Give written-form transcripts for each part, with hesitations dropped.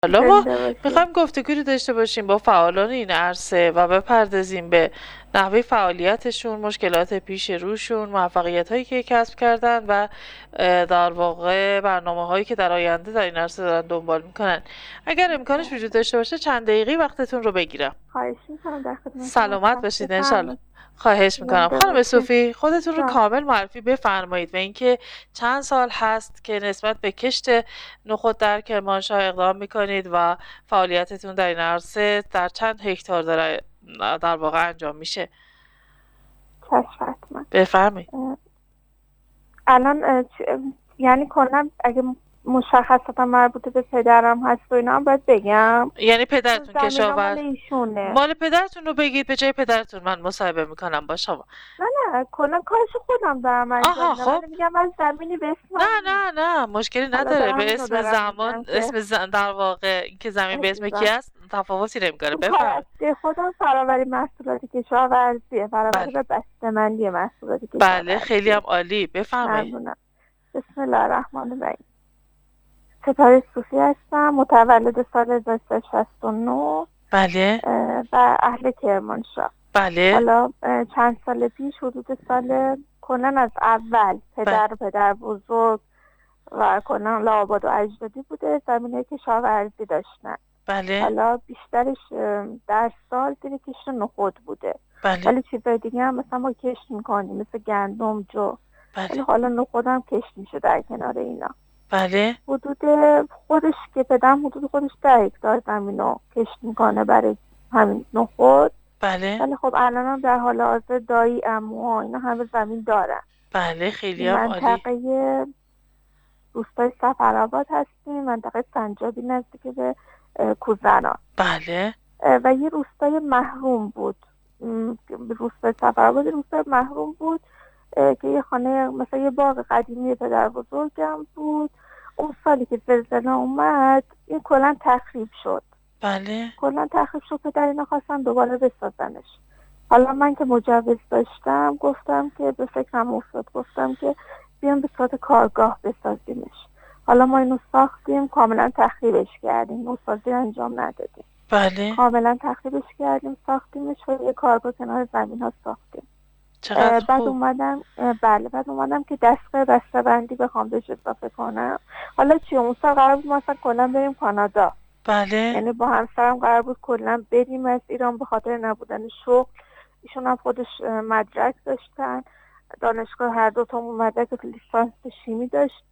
حالا ما زنده باشی. میخوایم گفتگوی داشته باشیم با فعالان این عرصه و بپردازیم به نحوه فعالیتشون، مشکلات پیش روشون، موفقیت هایی که کسب کردن و در واقع برنامه هایی که در آینده در این عرصه دارن دنبال میکنن. اگر امکانش وجود داشته باشه چند دقیقه وقتتون رو بگیرم. خواهش میکنم، در خدمتتون سلامت هستم. باشید انشالله. بفرمایید. خواهش میکنم. زنده خانم باشی. صوفی خودتون رو جان. کامل معرفی بفرمایید و اینکه چند سال هست که نسبت به کشت نخود در کرمانشاه اقدام میکنید و فعالیتتون در این عرصه در چند هکتار داره در واقع انجام میشه. چشم حتما. بفرمایید. الان یعنی کلا اگه مشخصاتا مربوط به پدرم هست و اینا هم باید بگم. یعنی پدرتون زمین مال کشاورز؟ ایشونه. مال پدرتون رو بگید، به جای پدرتون من مصاحبه میکنم با شما. نه کلا کارش خودم دارم انجام میدم. خب ولی میگم من زمینی به اسمم نیست. نه مشکلی حالا نداره. دارم به اینو اسم دارم زمان میگم که در واقع اینکه زمین به اسم کی عزیزم، است تفاوتی نمیکنه. تو کار بفرمایید. اصلی خودم فراوری محصولات کشاورزیه، فراوری بله و بسته‌بندی محصولات بله خیلی هم کشاورزیه. عالی. بفرمایید. ممنونم. بسم الله الرحمن الرحیم. ستاره صوفی هستم، متولد سال 1369 بله و اهل کرمانشاه. بله حالا چند سال پیش، حدود سال کنن از اول، پدر بزرگ و کنن لابد و اجدادی بوده زمینه کشاورزی داشتن. بله حالا بیشترش در سال زیر کشت نخود بوده. بله ولی چیزای دیگه هم مثلا ما کشت میکنیم، مثل گندم، جو. ولی بله حالا نخود هم کشت میشه در کنار اینا. بله حدود خودش که پدرم حدود خودش 10 هکتار زمین رو کشت میکنه برای همین نخود. بله ولی خب الان هم در حال حاضر دایی، عموها اینا همه زمین دارن. بله خیلی این هم عالی. منطقه روستای صفرآباد هستیم، منطقه سنجابی نزدیک به کوزنان. بله و یه روستای محروم بود. روستای صفرآباد روستای محروم بود که یه خانه، مثلا یه باغ قدیمی پدر بزرگم بود. اون سالی که زلزله اومد این کلا تخریب شد. پدر اینا خواستن دوباره بسازنش. حالا من که مجوز داشتم گفتم که به فکرم افتاد، گفتم که بیام به صورت کارگاه بسازیمش. حالا ما اینو ساختیم، کاملا تخریبش کردیم، نوسازی انجام ندادیم. بله کاملا تخریبش کردیم، ساختیمش و یه کارگاه کنار زمین ها ساختیم. چقدر بعد خوب. اومدم که دستگاه بسته‌بندی بخوام بهش اضافه کنم. حالا چی اون سال قرار بود ما اصلا کلا بریم کانادا. بله یعنی با همسرم قرار بود کلا بریم از ایران، به خاطر نبودن شغل. ایشون هم خودش مدرک داشتن، دانشگاه هر دو تا مدرک لیسانس شیمی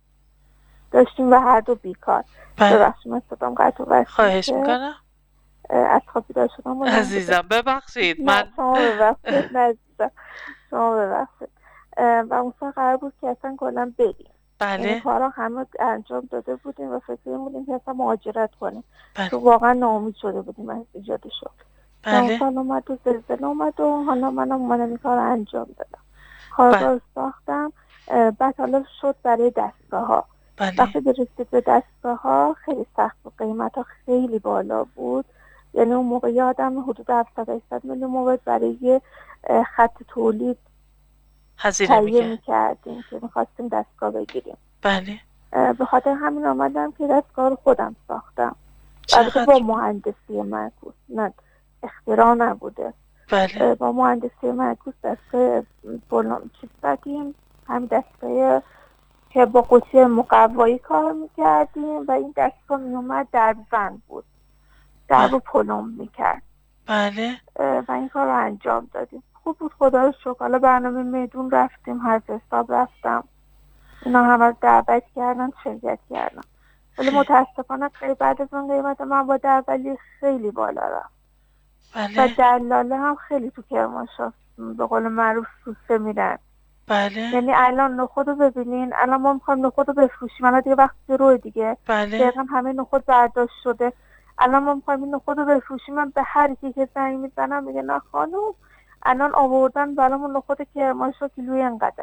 داشتیم و هر دو بیکار. بله ببخشید من صدام قطع و وصل خواهش میشه. میکنم از خواب بیدار شدم عزیزم. ببخشید من شما ببخشید. نه عزیزم شما ببخشید. و اون سال قرار بود که اصلا کلا بریم. بله یعنی کارا همه انجام داده بودیم و فکر بودیم که اصلا مهاجرت کنیم. بله تو واقعا ناامید شده بودیم از ایجاد شغل. اون بله سال اومد و زلزله اومد و حالا منم اومدم این کار انجام دادم. کارگاه رو ساختم. بعد حالا شد برای دستگاه ها. بله وقتی برسید به دستگاه ها خیلی سخت بود، قیمت ها خیلی بالا بود. یعنی اون موقع یادم حدود 700-800 میلیون مواد برای خط تولید هزینه میکردیم که میخواستیم دستگاه بگیریم. بله به خاطر همین آمدم که دستگاه رو خودم ساختم. البته چقدر با مهندسی معکوس، نه اختراع نبوده. بله با مهندسی معکوس دستگاه چیز زدیم، همین دستگاه که با قوطی مقوایی کار میکردیم و این دستگاه میومد در زن بود، در رو پلم میکرد. بله و این کار رو انجام دادیم. خوب بود خدا رو شکر. حالا برنامه میدون رفتیم، هر حساب رفتم، اینا همه دعوت کردن، شرکت کردن. ولی متاسفانه خیلی بعد از اون قیمت مواد اولیه خیلی بالا رفت. بله و دلاله هم خیلی تو کرمانشاه به قول معروف سوسه میرن. بله یعنی الان نخود رو ببینین، الان ما میخوایم نخود رو بفروشیم، الان دیگه وقت روی دیگه دقیقا همه نخود برداشت شده. الان ما میخوایم این نخود رو بفروشیم، من به هر کی که زنگ میزنم میگه نه خانم الان آوردن برامون نخود کرمانشاه کیلوی اینقدر.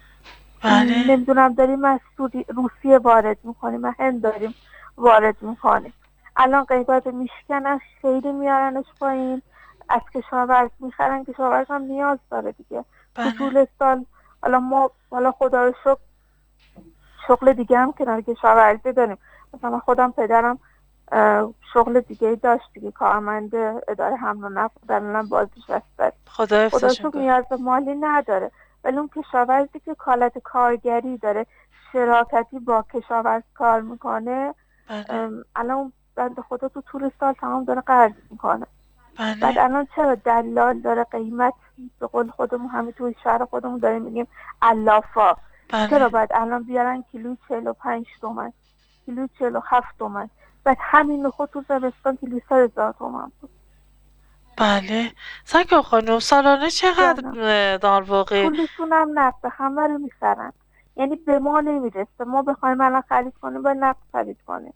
نمیدونم داریم از روسیه وارد میکنیم، از هند داریم وارد میکنیم. الان قیمت میشکنن، خیلی میارنش پایین، از کشاورز میخرن، کشاورز هم نیاز داره دیگه. تو طول سال حالا خدا رو شکر شغل دیگه هم کنار کشاورزی داریم. مثلا خودم پدرم شغل دیگه داشت دیگه، کارمند اداره حمل و نقل بود، الان بازیش هست. خدا شکر نیاز به مالی نداره، ولی اون کشاورزی که کالت کارگری داره، شراکتی با کشاورز کار میکنه، الان بنده خدا تو طول سال تمام داره قرض میکنه. بعد الان چرا دلال داره قیمت، به قول خودمون همه توی شهر خودمون داریم میگیم علافا، چرا باید الان بیارن کیلو 45 تومن، کیلو 47 تومن، بعد همین نخود تو زمستان کیلو 3,000 تومن بود. بله. سکو خانم سالانه چقدر در واقع پولشون هم نقد همه رو میخرن، یعنی به ما نمیرسه، ما بخوایم الان خرید کنیم باید نقد خرید کنیم.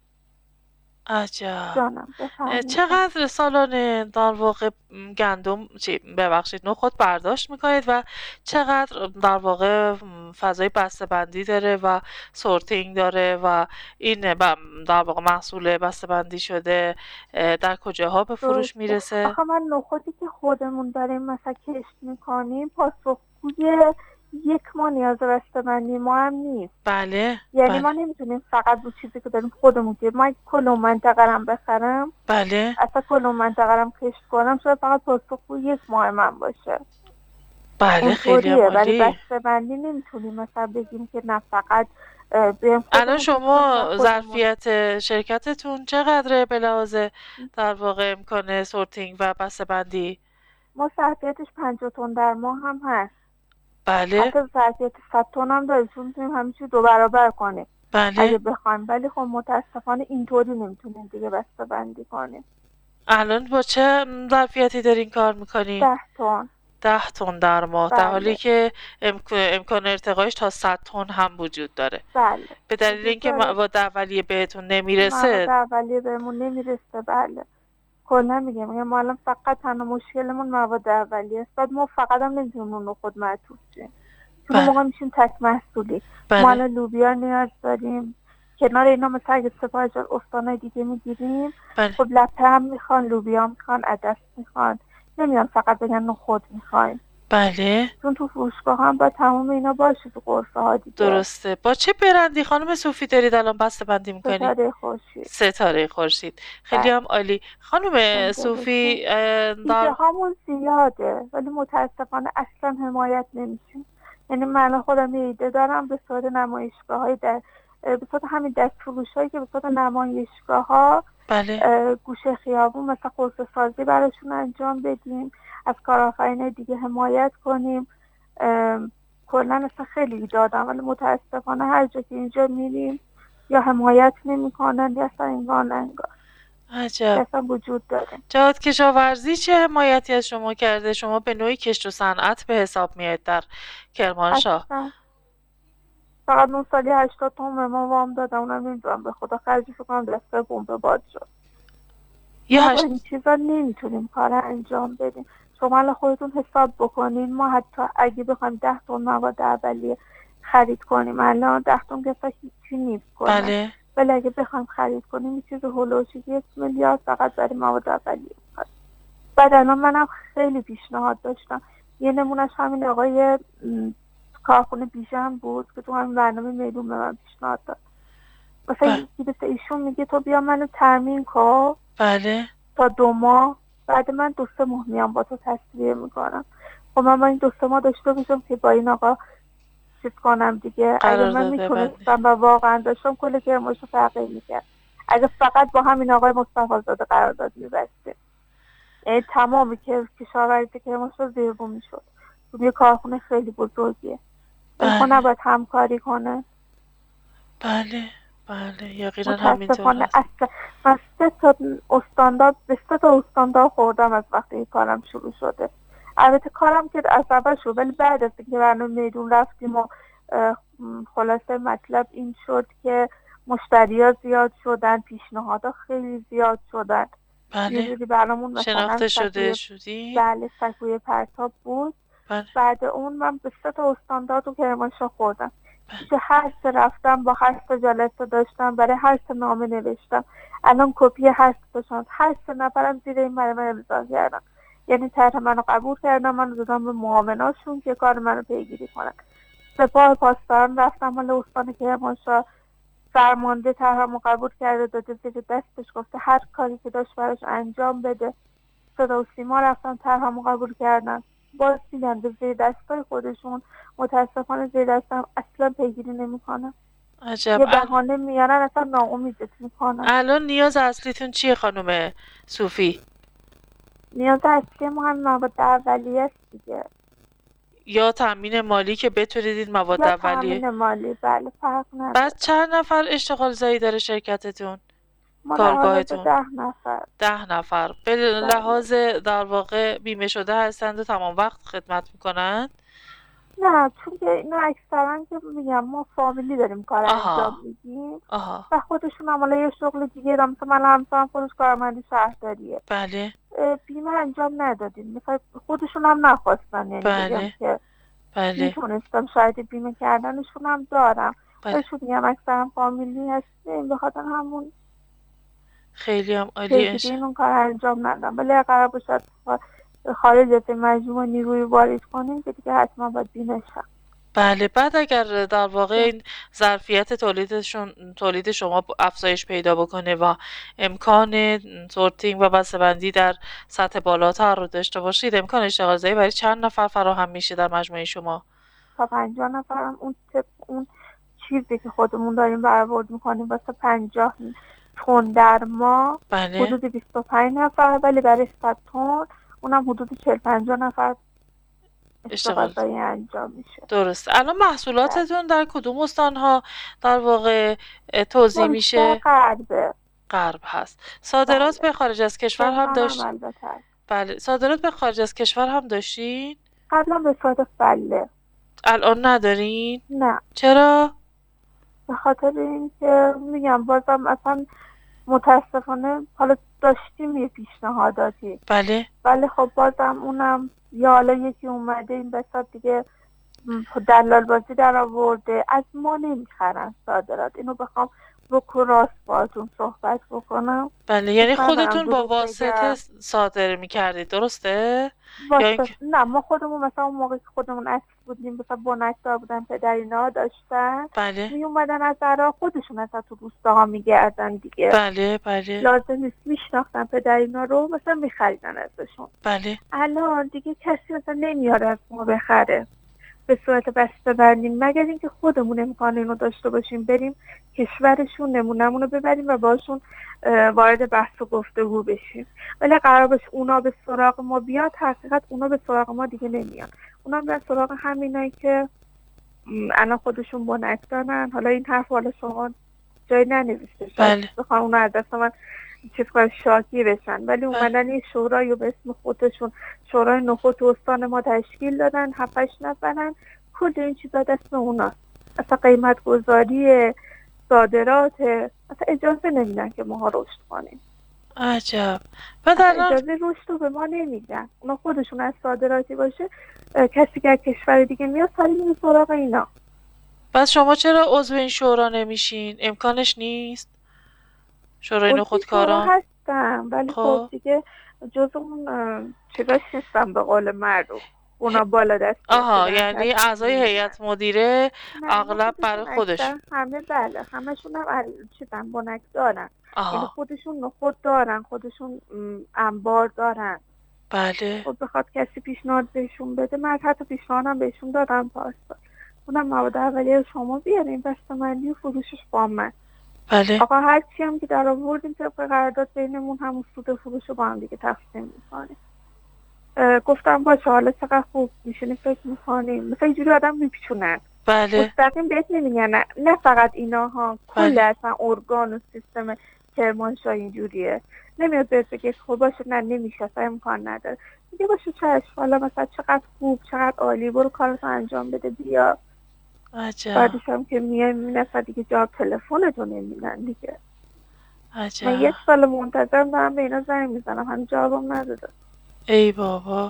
عجب. چقدر سالانه در واقع گندم نخود برداشت میکنید و چقدر در واقع فضای بسته‌بندی داره و سورتینگ داره و این در واقع محصول بسته‌بندی شده در کجاها به فروش میرسه؟ آخه من نخودی که خودمون داریم مثلا کشت میکنیم پاسخگوی 1 ماه نیاز بسته‌بندی ما هم نیست. بله. یعنی ما نمیتونیم فقط رو چیزی که داریم خودمون که من کل منطقه رم بخرم، بله، اصلا کل منطقه رم کشت کنم شاید فقط پاسخگوی 1 ماه من باشه. بله خیلی عالی. ولی بسته‌بندی نمیتونیم مثلا بگیم که نه فقط الان شما ظرفیت شرکتتون چقدره به لحاظ در واقع امکان سورتینگ و بسته‌بندی؟ ما ظرفیتش 50 تن در ماه هم هست. بله. حتی ظرفیت 100 تن هم داریم، چون میتونیم همه چیز 2 برابر کنیم. بله. اگه بخوایم، ولی خب متاسفانه اینطوری نمیتونیم دیگه بسته‌بندی کنیم. الان با چه ظرفیتی دارین کار میکنین؟ 10 تن. 10 تن در ماه. بله. در حالی که امکان ارتقایش تا 100 تن هم وجود داره. بله. به دلیل اینکه مواد اولیه بهتون نمیرسه. مواد اولیه بهمون نمیرسه. بله. کلا میگم ما الان فقط تنها مشکلمون مواد اولیه است. ما فقط هم نمیتونیم اون خود معطوف شیم. چون موقع میشیم تک محصولی. ما الان لوبیا نیاز داریم. کنار اینا مثلا اگه سپاه استانای دیگه میگیریم، خب لپه هم میخوان، لوبیا میخوان، عدس میخوان. نمیان فقط بگن نخود میخوایم. بله. چون تو فروشگاه هم با تمام اینا باشه تو قرصه ها دیگه. درسته. با چه برندی خانم صوفی دارید الان بسته‌بندی میکنید؟ ستاره خورشید. ستاره خورشید. خیلی هم عالی. خانم صوفی ایده همون زیاده ولی متاسفانه اصلا حمایت نمیشیم. یعنی من خودم یه ایده دارم به صورت نمایشگاه های به صورت همین دست فروش هایی که به صورت نمایشگاه ها، بله، گوشه خیابون مثلا قرصه سازی براشون انجام بدیم، از کارآفرینای دیگه حمایت کنیم. کلا اصلا خیلی دادم ولی متاسفانه هر جا که اینجا میریم یا حمایت نمیکنن یا اصلا انگار عجب. اصلا وجود داره. جهاد کشاورزی چه حمایتی از شما کرده؟ شما به نوعی کشت و صنعت به حساب میاد در کرمانشاه. فقط اون سالی 80 تومن ما وام دادم، اونم نمیدونم به خدا خرجش کنم دسته بمب باد شد. ما این چیزا نمیتونیم کار انجام بدیم. شما الان خودتون حساب بکنین، ما حتی اگه بخوایم 10 تن مواد اولیه خرید کنیم الان 10 تن که هیچی نیست کنه. بله. ولی اگه بخوایم خرید کنیم یه چیز هولوشی 1 میلیارد فقط برای مواد اولیه. بعد الان منم خیلی پیشنهاد داشتم. یه نمونهش همین آقای کارخونه بیژن بود که تو همین برنامه میدون به من پیشنهاد داد. مثلا یکی به ایشون میگه تو بیا منو تامین کن. بله. تا 2 ماه بعد من 2-3 ماه میام با تو تصویه میکنم. خب من با این 2-3 ماه داشته باشم که با این آقا چیز کنم دیگه. اگه من میتونستم و واقعا داشتم کل کرمانشاه تغییر میکرد. اگه فقط با همین آقای مصطفی زاده قرارداد می‌بستیم، یعنی تمامی که کشاورزی کرمانشاه زیربون میشد. یه کارخونه خیلی بزرگیه. بله. نباید همکاری کنه. بله بله یقینا همینطور. اصلا من 3 تا استاندار خوردم از وقتی کارم شروع شده. البته کارم که از اول شد ولی بعد از اینکه برنامه میدون رفتیم و خلاصه مطلب این شد که مشتری‌ها زیاد شدن، پیشنهادها خیلی زیاد شدن. بله. یه برنامون شناخته شدی؟ بله سکوی پرتاب بود. بله. بعد اون من به 3 تا استاندار تو کرمانشاه خوردم. که هر سه رفتم با هر سه جلسه داشتم، برای هر سه نامه نوشتم. الان کپی هر سه شد. هر سه نفرم زیر این برنامه امضا کردم. یعنی طرح منو قبول کردم، منو دادم به معاوناشون که کار منو پیگیری کنن. سپاه پاسداران رفتم مال استان کرمانشاه فرمانده طرحمو قبول کرده، داده زیر دستش، گفته هر کاری که داشت براش انجام بده. صدا و سیما رفتن طرحمو قبول کردن، باز دیدن به زیر دستای خودشون. متاسفانه زیر دستم اصلا پیگیری نمیکنه. عجب. یه بهانه میارن اصلا ناامیدت میکنن. الان نیاز اصلیتون چیه خانم صوفی؟ نیاز اصلی ما هم مواد اولیه است دیگه. یا تامین مالی که بتونید این مواد اولیه. یا تامین مالی، بله، فرق نداره. بعد چند نفر اشتغال زایی داره شرکتتون؟ ما کارگاهتون 10 نفر. 10 نفر به لحاظ در واقع بیمه شده هستند و تمام وقت خدمت میکنند؟ نه، چون که اینا اکثرا که میگم ما فامیلی داریم کار انجام میدیم و خودشون هم یه شغل دیگه دارم. مثلا من همسرم خودش کارمند شهرداریه. بله. بیمه انجام ندادیم، مثلا خودشون هم نخواستن. یعنی بله. که بله. میتونستم شاید بیمه کردنشون هم دارم. بله. شون میگم اکثرا فامیلی هستیم، به خاطر همون خیلی هم عالی. اون کار انجام ندادم. ولی اگر باشد خارج از مجموع نیروی وارد کنیم که دیگه حتما باید بیمه شم. بله. بعد اگر در واقع این ظرفیت تولید شما افزایش پیدا بکنه و امکان سورتینگ و بسته‌بندی در سطح بالاتر رو داشته باشید، امکان اشتغال زایی برای چند نفر فراهم میشه در مجموعه شما؟ تا 50 نفر. اون چیزی که خودمون داریم برآورد میکنیم واسه 50 تن در ماه. بله. حدود 25 نفر، ولی برای 100 تن اونم حدود 40-50 نفر اشتغال زایی انجام میشه. درست. الان محصولاتتون در کدوم استان‌ها در واقع توزیع میشه؟ غرب هست. صادرات به خارج از کشور هم داشتین؟ بله. صادرات به خارج از کشور هم داشتین؟ قبلا به صادق بله. الان ندارین؟ نه. چرا؟ به خاطر اینکه میگم بازم اصلا متاسفانه حالا داشتیم یه پیشنهاداتی. بله. ولی خب بازم اونم یا حالا یکی اومده این بساط دیگه دلال بازی در آورده، از ما نمیخرن صادرات. اینو بخوام رو راست باهاتون صحبت بکنم. بله. یعنی خودتون با واسطه صادر میکردید، درسته؟ نه، ما خودمون مثلا اون موقع که خودمون اصل بودیم، مثلا بنکدار بودن، پدرینا داشتن. بله. می اومدن از عراق خودشون اصلا تو روستاها میگردن دیگه. بله. بله. لازم نیست، میشناختن پدرینا رو، مثلا میخریدن ازشون. بله. الان دیگه کسی مثلا نمیاره از ما بخره به صورت بسته‌بندی، مگر اینکه خودمون امکان اینو داشته باشیم بریم کشورشون نمونه‌مون رو ببریم و باشون وارد بحث و گفتگو بشیم. ولی قرار باشه اونا به سراغ ما بیاد، حقیقت اونا به سراغ ما دیگه نمیان. اونا به سراغ همینایی که الان خودشون بنک دارن. حالا این حرف حالا شما جای ننوشته، بله. بخوام اونا از دست من چیز کار شاکی بشن، ولی اومدن یه شورایی به اسم خودشون، شورای نخود استان ما تشکیل دادن، 7-8 نفرن. کل این چیزا دست اونا، اصلا قیمت گذاری صادرات، اصلا اجازه نمیدن که ماها رشد کنیم. عجب. اجازه رشد رو به ما نمیدن. اونا خودشون از صادراتی باشه، کسی که از کشور دیگه میاد سری میره سراغ اینا. بس شما چرا عضو این شورا نمیشین؟ امکانش نیست؟ شورای نخودکاران هستم، ولی خب دیگه جز اون چیزاش نیستم به قول معروف. اونا بالا دست. یعنی اعضای هیئت مدیره اغلب برای خودشون همه. بله، همشون هم چیزن، بنک دارن. یعنی خودشون نخود دارن، خودشون انبار دارن. بله. خب بخواد کسی پیشنهاد بهشون بده، من حتی پیشنهادم بهشون دادم پارسال. اونم مواد اولیه شما بیارین بسته‌بندی و فروشش با من. بله. آقا هر چی هم که در آوردیم طبق قرارداد بینمون همون سود فروش رو با هم دیگه تقسیم میکنیم. گفتم باشه، حالا چقدر خوب میشونی فکر میکنیم. مثلا اینجوری آدم میپیچونن. بله. مستقیم بهت نمیگن. نه فقط اینا ها، کل اصلا ارگان و سیستم کرمانشاه اینجوریه. نمیاد بهت بگه خب باشه، نه نمیشه، اصلا امکان نداره. میگه باشه چشم، حالا مثلا چقدر خوب، چقدر عالی، برو کارتو انجام بده بیا. عجب. بعدش هم که میای میبینه دیگه جواب تلفنتو نمیدن دیگه. عجب. من 1 سال منتظر دارم به اینا زنگ میزنم، هم جوابم نداده. ای بابا.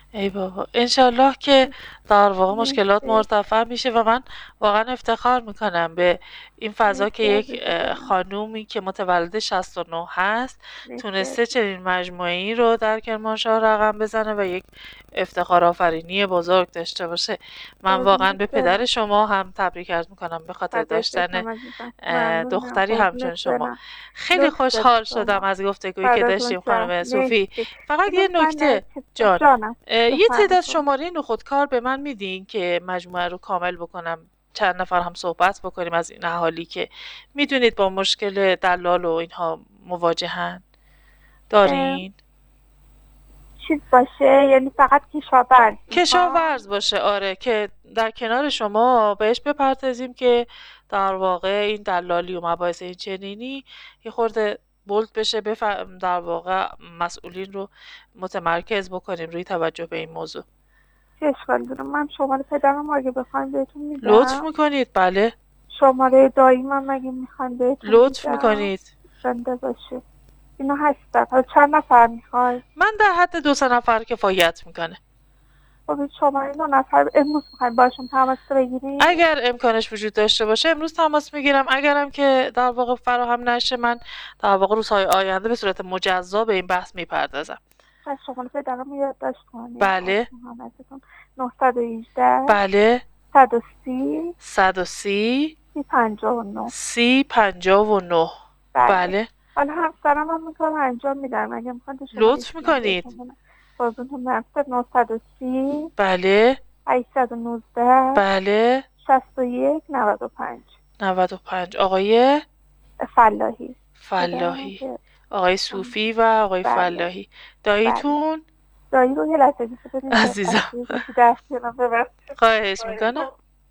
ای بابا انشالله که در واقع مشکلات مرتفع میشه و من واقعا افتخار میکنم به این فضا که یک خانومی که متولد 69 هست تونسته چنین مجموعه‌ای رو در کرمانشاه رقم بزنه و یک افتخار آفرینی بزرگ داشته باشه. من واقعا به پدر شما هم تبریک عرض میکنم به خاطر داشتن دختری همچون شما. خیلی خوشحال شدم از گفتگویی که داشتیم خانم صوفی. فقط یه نکته جان، یه تعداد شماره نخودکار به من میدین که مجموعه رو کامل بکنم، چند نفر هم صحبت بکنیم از این اهالی که میدونید با مشکل دلال و اینها مواجهن. دارین؟ چیز باشه یعنی فقط کشاورز باشه. آره که در کنار شما بهش بپردازیم که در واقع این دلالی و مباحث این چنینی یه خورده بولد بشه، در واقع مسئولین رو متمرکز بکنیم روی توجه به این موضوع. چه اشکال داره؟ من شماره پدرم اگه بخوایم بهتون میدم. لطف میکنید. بله. شماره داییمم اگه میخوایم بهتون لطف میکنید. زنده باشه. اینا هستن. حالا چند نفر میخوای؟ من در حد 2-3 نفر کفایت میکنه. خب شماره 2 نفر امروز میخوایم باشون تماس بگیریم؟ اگر امکانش وجود داشته باشه امروز تماس میگیرم. اگرم که در واقع فراهم نشه من در واقع روزهای آینده به صورت مجزا به این بحث میپردازم. شماره پدرم یادداشت کنید. بله. 918 بله 130 3059 بله. حالا همسرم هم میکنم انجام میدم اگه میخواد. لطف میکنید. بازون هم 930 بله 819 بله 61 95 آقای فلاحی آقای صوفی و آقای فلاحی. داییتون؟ دایی رو یه لحظه بسید عزیزم. خواهش میکنم.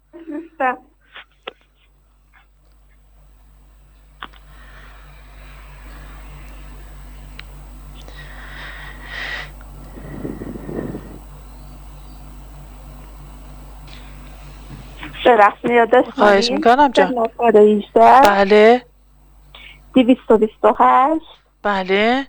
خواهش میکنم جان. 918 بله 228 بله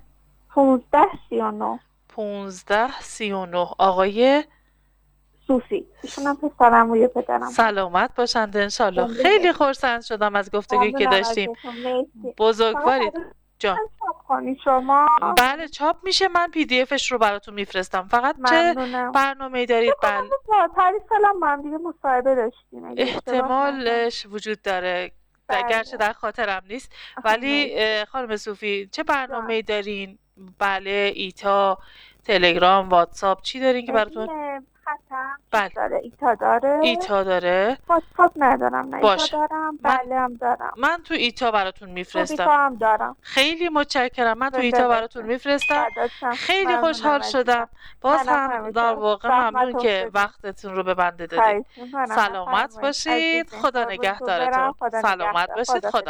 1539 آقای صوفی. ایشون پسرم و یه پدرم. سلامت باشند انشالله. خیلی خرسند شدم از گفتگویی که داشتیم. بزرگوارید جان. شما بله چاپ میشه. من PDF رو براتون میفرستم. فقط چه برنامه‌ای دارید؟ بله تعریف سلام من دیگه مصاحبه داشتیم. احتمالش وجود داره. گرچه در خاطرم نیست ولی خانم صوفی چه برنامه‌ای دارین؟ بله ایتا، تلگرام، واتساپ چی دارین که براتون؟ بله داره. ایتا داره. واتساپ ندارم. نه ایتا دارم. بله هم دارم. من تو ایتا براتون میفرستم. ایتا هم دارم. خیلی متشکرم. من تو ایتا براتون میفرستم. خیلی خوشحال شدم. باز هم در واقع ممنون که وقتتون رو به بنده دادید. سلامت باشید. خدا نگهدارتون. سلامت باشید. خدا